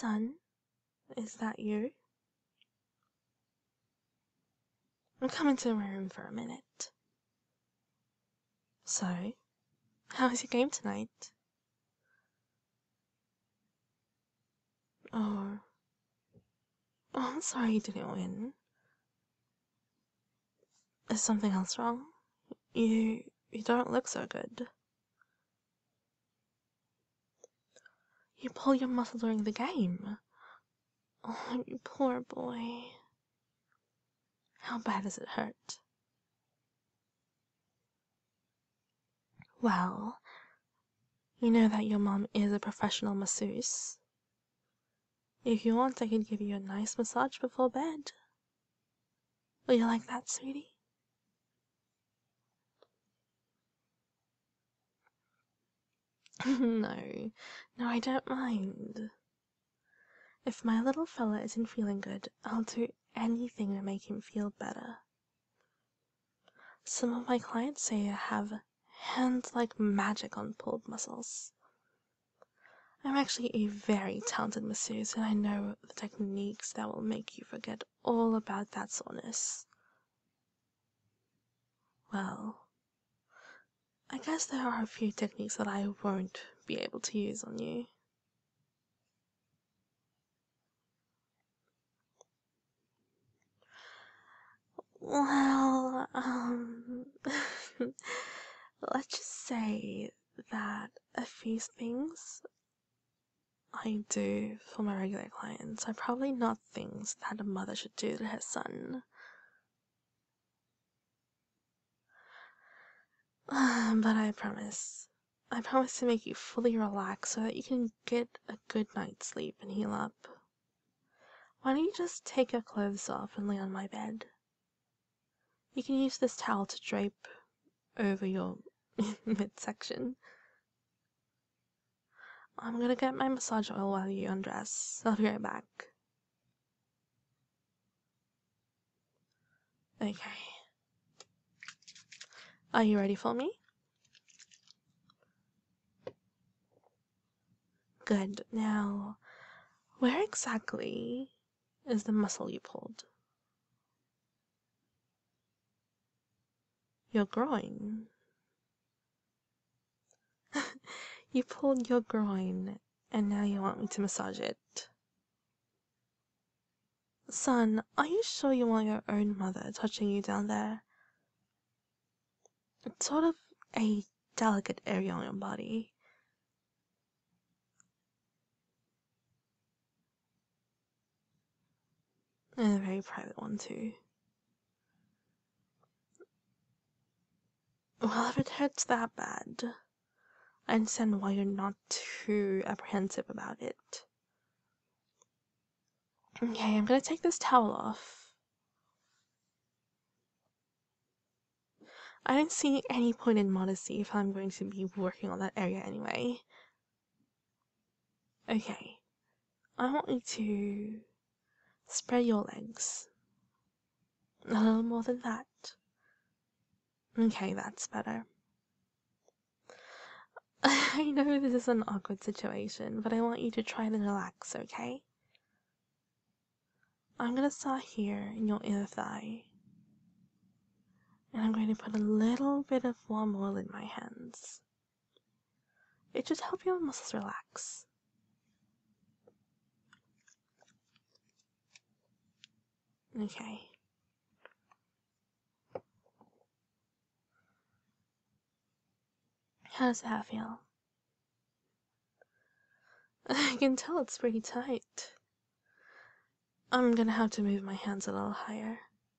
Son, is that you? Come into my room for a minute. So, how was your game tonight? Oh, I'm sorry you didn't win. Is something else wrong? You don't look so good. You pulled your muscle during the game. Oh, you poor boy. How bad does it hurt? Well, you know that your mom is a professional masseuse. If you want, I could give you a nice massage before bed. Will you like that, sweetie? No, I don't mind. If my little fella isn't feeling good, I'll do anything to make him feel better. Some of my clients say I have hands like magic on pulled muscles. I'm actually a very talented masseuse, and I know the techniques that will make you forget all about that soreness. Well, I guess there are a few techniques that I won't be able to use on you. Well, let's just say that a few things I do for my regular clients are probably not things that a mother should do to her son. But I promise to make you fully relax so that you can get a good night's sleep and heal up. Why don't you just take your clothes off and lay on my bed? You can use this towel to drape over your midsection. I'm gonna get my massage oil while you undress. I'll be right back. Okay. Are you ready for me? Good. Now, where exactly is the muscle you pulled? Your groin. You pulled your groin, and now you want me to massage it. Son, are you sure you want your own mother touching you down there? It's sort of a delicate area on your body. And a very private one, too. Well, if it hurts that bad, I understand why you're not too apprehensive about it. Okay, I'm gonna take this towel off. I don't see any point in modesty if I'm going to be working on that area anyway. Okay, I want you to spread your legs. A little more than that. Okay, that's better. I know this is an awkward situation, but I want you to try to relax, okay? I'm gonna start here in your inner thigh. And I'm going to put a little bit of warm oil in my hands. It should help your muscles relax. Okay. How does that feel? I can tell it's pretty tight. I'm gonna have to move my hands a little higher.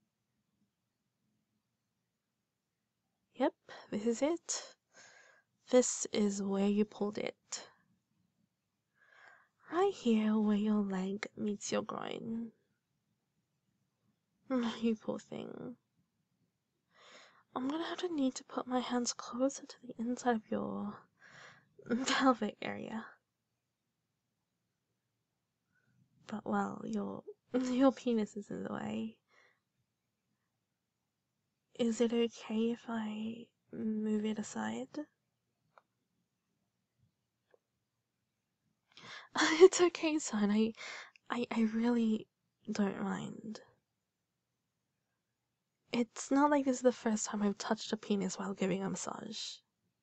Yep, this is it. This is where you pulled it. Right here where your leg meets your groin. You poor thing. I'm gonna have to need to put my hands closer to the inside of your pelvic area. But, well, your penis is in the way. Is it okay if I move it aside? It's okay, son. I really don't mind. It's not like this is the first time I've touched a penis while giving a massage.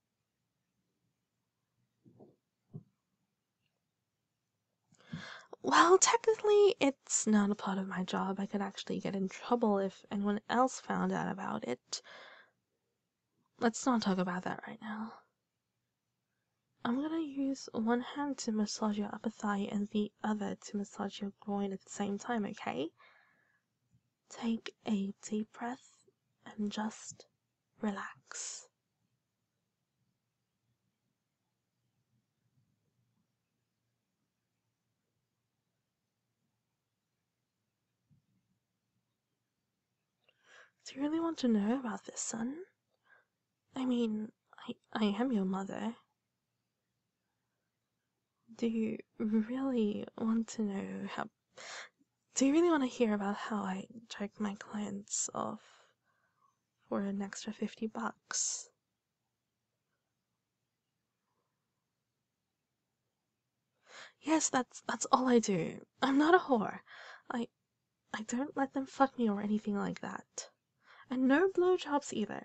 Well, technically, it's not a part of my job. I could actually get in trouble if anyone else found out about it. Let's not talk about that right now. I'm gonna use one hand to massage your upper thigh and the other to massage your groin at the same time, okay? Take a deep breath and just relax. Do you really want to know about this, son? I mean, I am your mother. Do you really want to know how... Do you really want to hear about how I jerk my clients off for an extra $50? Yes, that's all I do. I'm not a whore. I I don't let them fuck me or anything like that. And no blowjobs either.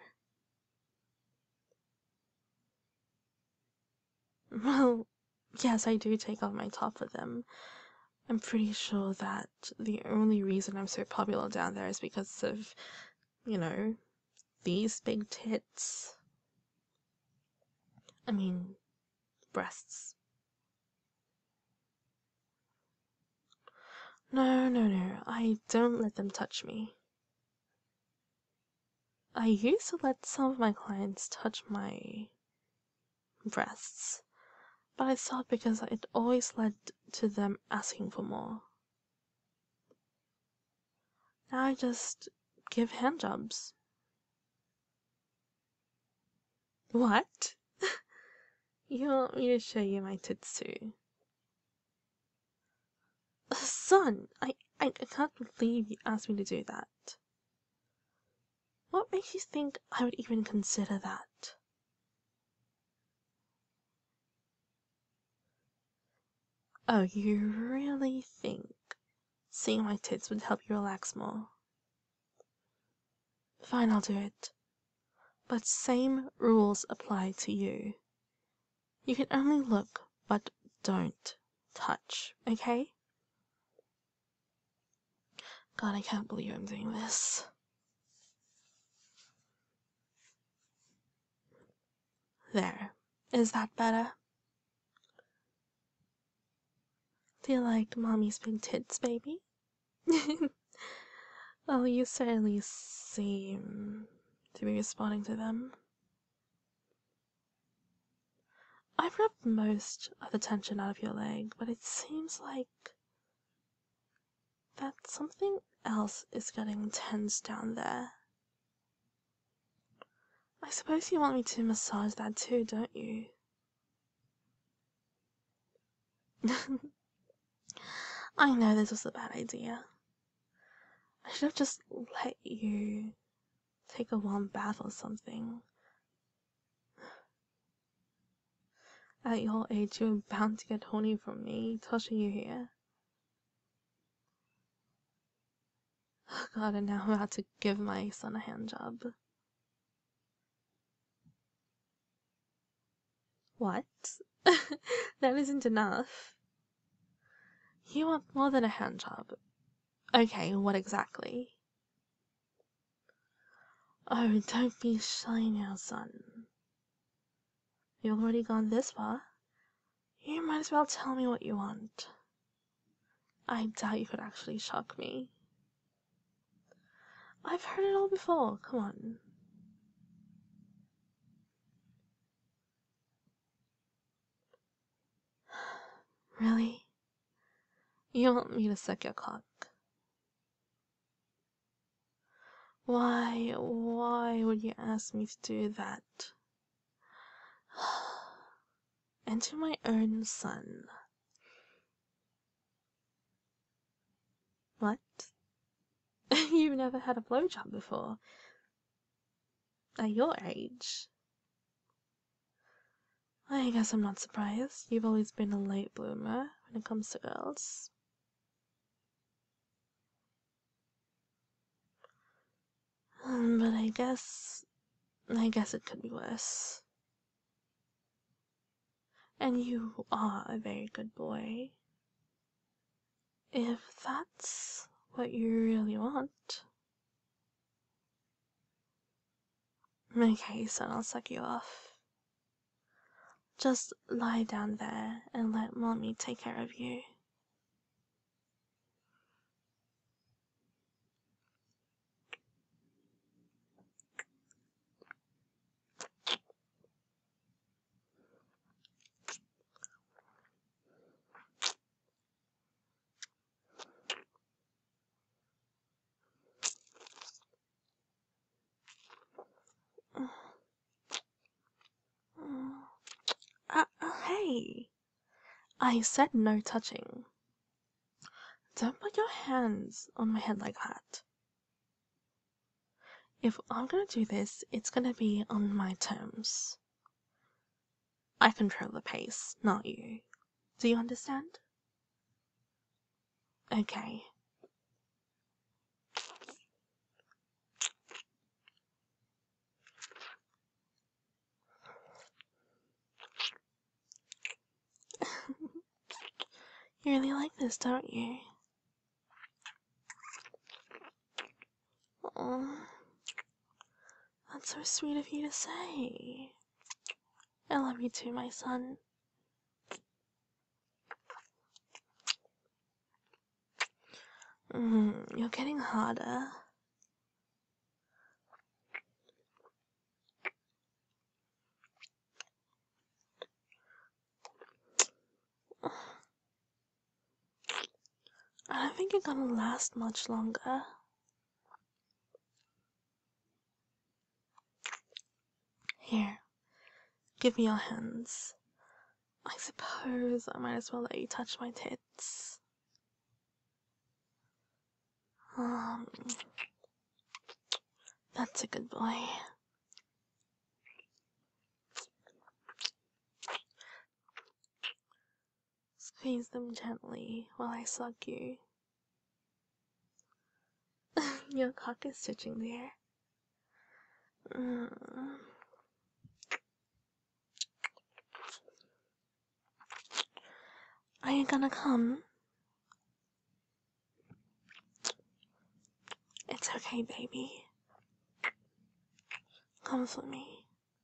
Well, yes, I do take off my top for them. I'm pretty sure that the only reason I'm so popular down there is because of, you know, these big tits. I mean, breasts. No, I don't let them touch me. I used to let some of my clients touch my breasts, but I stopped because it always led to them asking for more. Now I just give handjobs. What? You want me to show you my tits too? Son, I can't believe you asked me to do that. What makes you think I would even consider that? Oh, you really think seeing my tits would help you relax more? Fine, I'll do it. But same rules apply to you. You can only look, but don't touch, okay? God, I can't believe I'm doing this. There. Is that better? Do you like mommy's big tits, baby? Well, you certainly seem to be responding to them. I've rubbed most of the tension out of your leg, but it seems like that something else is getting tense down there. I suppose you want me to massage that too, don't you? I know this was a bad idea. I should have just let you take a warm bath or something. At your age, you're bound to get horny from me touching you here. Oh God, and now I'm about to give my son a handjob. What? That isn't enough. You want more than a handjob. Okay, what exactly? Oh, don't be shy now, son. You've already gone this far. You might as well tell me what you want. I doubt you could actually shock me. I've heard it all before, come on. Really? You want me to suck your cock? Why would you ask me to do that? And to my own son. What? You've never had a blowjob before? At your age? I guess I'm not surprised. You've always been a late bloomer, when it comes to girls. But I guess it could be worse. And you are a very good boy. If that's what you really want. Okay, son, I'll suck you off. Just lie down there and let mommy take care of you. Hey! I said no touching. Don't put your hands on my head like that. If I'm gonna do this, it's gonna be on my terms. I control the pace, not you. Do you understand? Okay. You really like this, don't you? Oh, that's so sweet of you to say. I love you too, my son. You're getting harder. I don't think you're gonna last much longer. Here, give me your hands. I suppose I might as well let you touch my tits. That's a good boy. Squeeze them gently while I suck you. Your cock is stitching there. Are you gonna come? It's okay, baby. Come for me.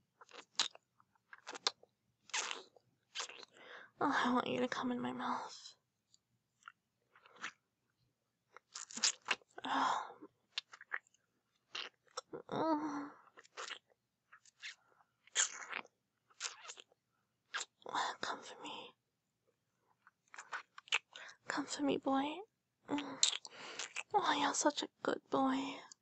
Oh, I want you to come in my mouth. Oh. Come for me. Come for me, boy. Oh, you're such a good boy.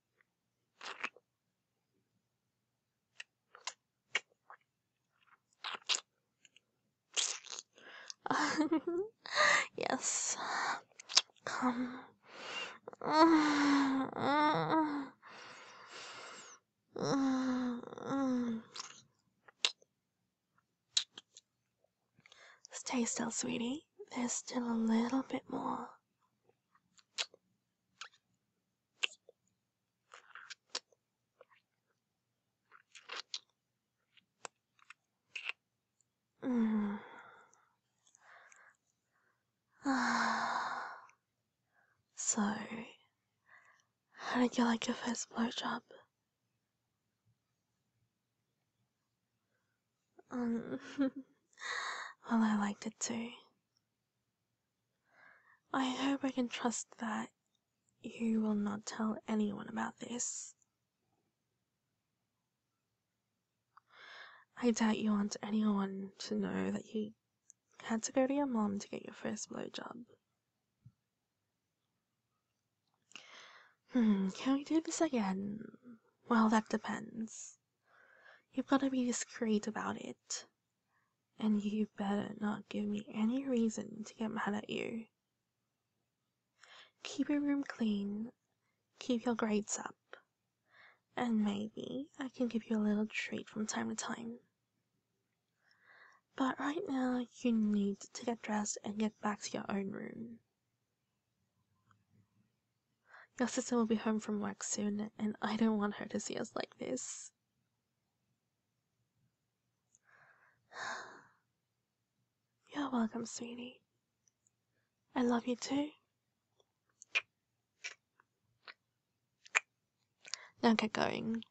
Yes. Come. Stay still, sweetie. There's still a little bit more. So, how did you like your first blowjob? Well, I liked it too. I hope I can trust that you will not tell anyone about this. I doubt you want anyone to know that you had to go to your mom to get your first blowjob. Can we do this again? Well, that depends. You've got to be discreet about it. And you better not give me any reason to get mad at you. Keep your room clean, keep your grades up, and maybe I can give you a little treat from time to time. But Right now, you need to get dressed and get back to your own room. Your sister will be home from work soon, and I don't want her to see us like this. You're welcome, sweetie. I love you too. Now get going.